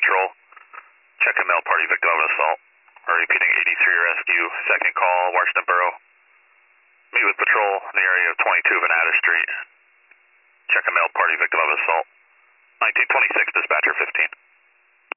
patrol. Check a male party victim of assault. Repeating 83 rescue. Second call, Washington Borough. Meet with patrol in the area of 22 Venata Street. Check a male party victim of assault. 1926, dispatcher 15.